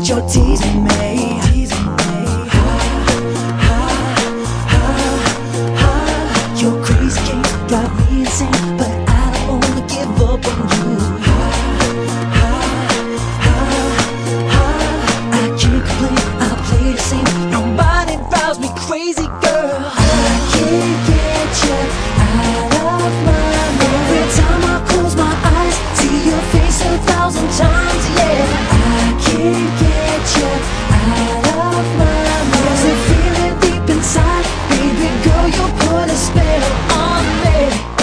you're teasing me. You're crazy, can't drive me insane, but I don't wanna give up on you. I can't complain, I play the same. Nobody drives me crazy, girl. I can't get you out of my mind. Every time I close my eyes, see your face 1,000 times, yeah. I can't get you out of my mind. There's a feeling deep inside, baby girl, you put a spell on me.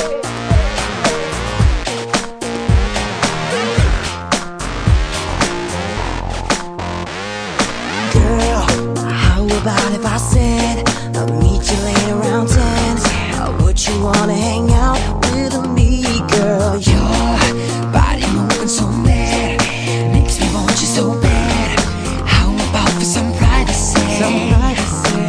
Girl, how about if I said I'll meet you later around 10? Would you wanna hang out with me, girl? Your body moving so mad, makes me want you so bad. How about for some privacy? Some privacy.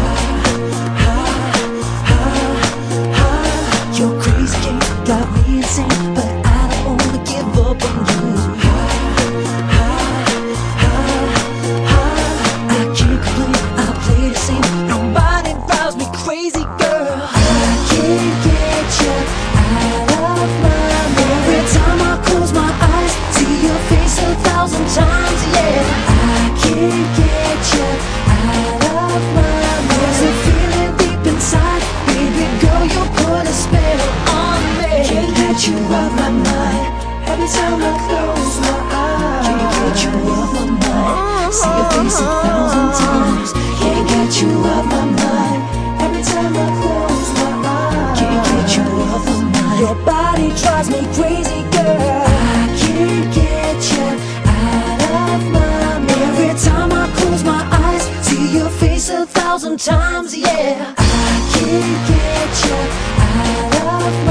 You're crazy, can't drive me insane, but I don't wanna give up on you. I can't complain, I play the same. Nobody drives me crazy, girl. I can't get you out of my mind. Every time I close my eyes, see your face 1,000 times, yeah. I can't get you out of my mind. There's a feeling deep inside, baby girl, you put a spell on me. Can't get you off my mind. Every time I close my eyes, can't get you off my mind. See your face 1,000 times, can't get you off my mind. Every time I close my eyes, can't get you off my mind. Your body drives me crazy, girl. I can't get you out of my mind. Every time I close my eyes, see your face 1,000 times, yeah. I can't get you out of my mind.